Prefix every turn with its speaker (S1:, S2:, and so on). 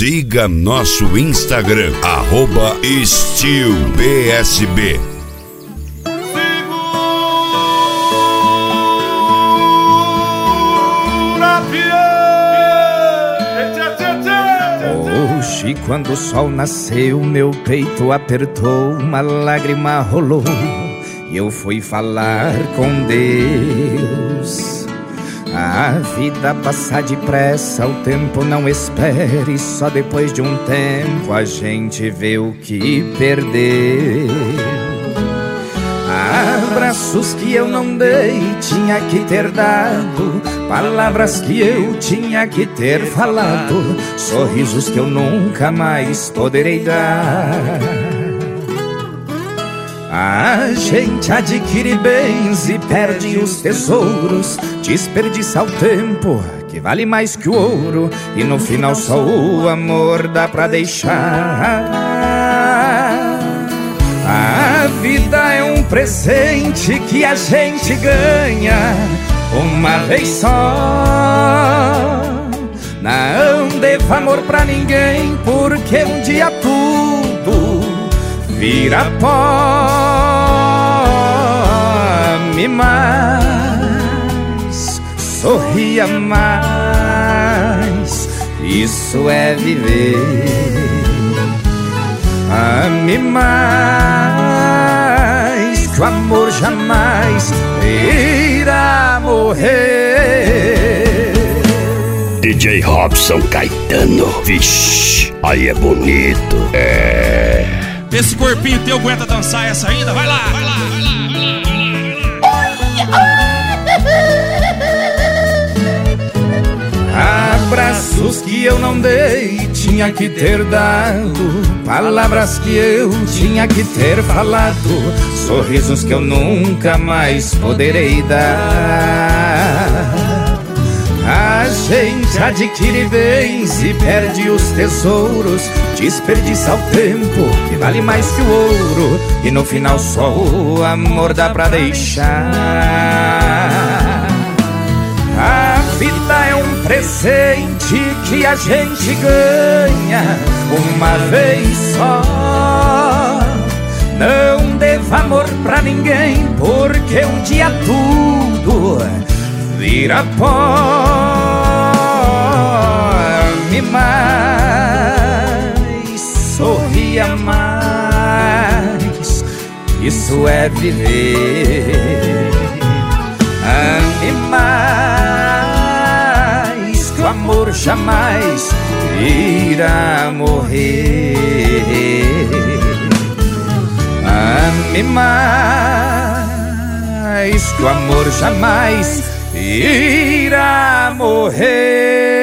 S1: Siga nosso Instagram, @StilPSB.
S2: Hoje, quando o sol nasceu, meu peito apertou, uma lágrima rolou e eu fui falar com Deus. A vida passa depressa, o tempo não espere, só depois de um tempo a gente vê o que perdeu. Abraços que eu não dei, tinha que ter dado, palavras que eu tinha que ter falado, sorrisos que eu nunca mais poderei dar. A gente adquire bens e perde os tesouros, desperdiça o tempo que vale mais que o ouro, e no final só o amor dá pra deixar. A vida é um presente que a gente ganha uma vez só. Não deva amor pra ninguém, porque um dia tudo vira pó. Ame mais, sorria mais, isso é viver. Ame mais, que o amor jamais irá morrer.
S3: DJ Robson Caetano, vixe, aí é bonito. É.
S4: Esse corpinho teu aguenta dançar essa ainda? Vai lá, vai lá, vai lá, vai lá.
S2: Abraços que eu não dei, tinha que ter dado, palavras que eu tinha que ter falado, sorrisos que eu nunca mais poderei dar. A gente adquire bens e perde os tesouros, desperdiça o tempo que vale mais que o ouro, e no final só o amor dá pra deixar. A vida é um presente que a gente ganha uma vez só. Não deva amor pra ninguém, porque um dia tudo vira pó. Ame mais, sorria mais, isso é viver. Ame mais, que o amor jamais irá morrer. Ame mais, que o amor jamais irá morrer.